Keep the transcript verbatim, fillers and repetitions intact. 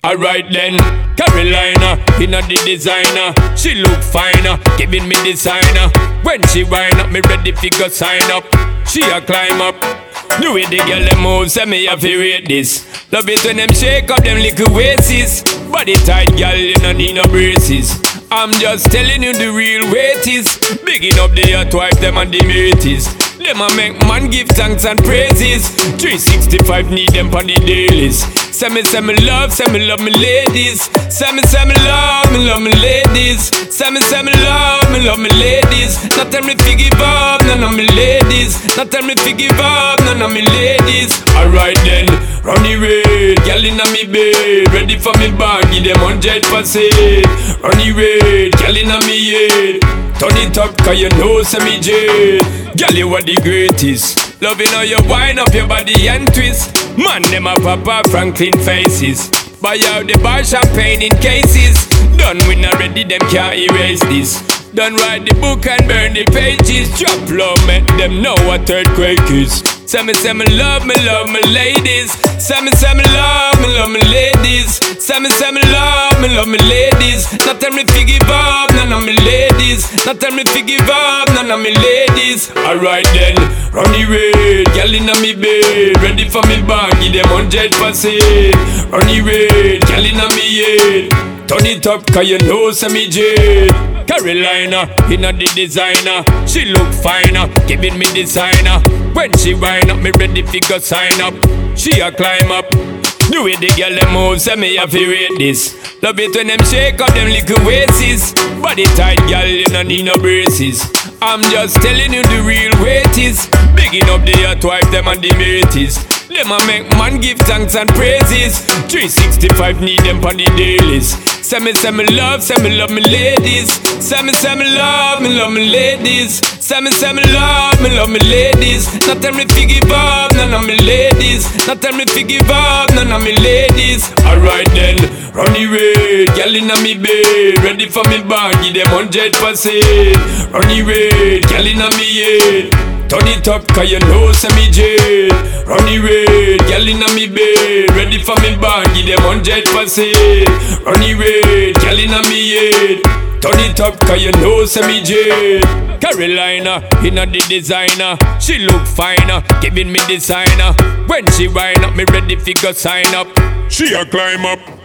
Alright then, Carolina, inna the designer. She look finer, giving me designer. When she wind up, me ready fi go sign up. She a climb up. The way the girl them move, say me have to rate this. Love it when them shake up them little waists. Body tight, girl, you no need no braces. I'm just telling you the real weight is. Bigging up the hot wife, them and the mateys. Them a make man give thanks and praises. three sixty-five need them on the dailies. Say me, say me love, say me love me ladies. Say me, say me love, me love me ladies. Say me, say me love, me love me ladies. Not tell me fi give up, none of me ladies. Not tell me fi give up, none of me ladies. Alright then, run the raid, girl inna me bed. Ready for me bag, give them hundred percent. Run the raid, girl inna me head. Turn it up, cause you know say me jade. Girl, you are the greatest. Loving how you wind up your body and twist. Man, them a Papa Franklin faces. Buy out the bar champagne in cases. Done when not ready, them can't erase this. Done write the book and burn the pages. Drop low, make them know what earthquake is. Say me, say me love, me love me ladies. Say me, say me love, me love me ladies. Say me, say me love, me love me ladies. Not tell me fi give up, none of me ladies. Not tell me fi give up, none of me ladies. Alright then, run the raid, girl inna me bed. Ready for me bag, give them hundred percent. Run the raid, girl inna me head. Turn it up, cause you know say me jade. Carolina, inna the designer. She look finer, giving me designer. When she wind up, me ready fi go sign up. She a climb up. The way the girl them move, say me have to rate this. Love it when them shake up them little waists. Body tight, girl, you no need no braces. I'm just telling you the real weight is. Bigging up the hot wife, them and the mateys. Them a make man give thanks and praises. three sixty-five need them on the dailies. Say me, say me love, say me love me ladies. Say me, say me love, me love me ladies. Say me, say me love, me love me ladies. Not tell me fi give up, none of me ladies. Not tell me fi give up, none of me ladies. Alright then, run the raid, girl inna me bed. Ready for me bag, give them hundred percent. Run the raid, girl inna me head. Turn it up, cause you know say me jade. Run the raid, girl inna me bed. Ready for me bag, give them hundred percent. Run the raid, girl inna me head. Turn it up, cause you know say me jade. Carolina, inna the designer. She look finer, giving me designer. When she wind up, me ready fi go sign up. She a climb up.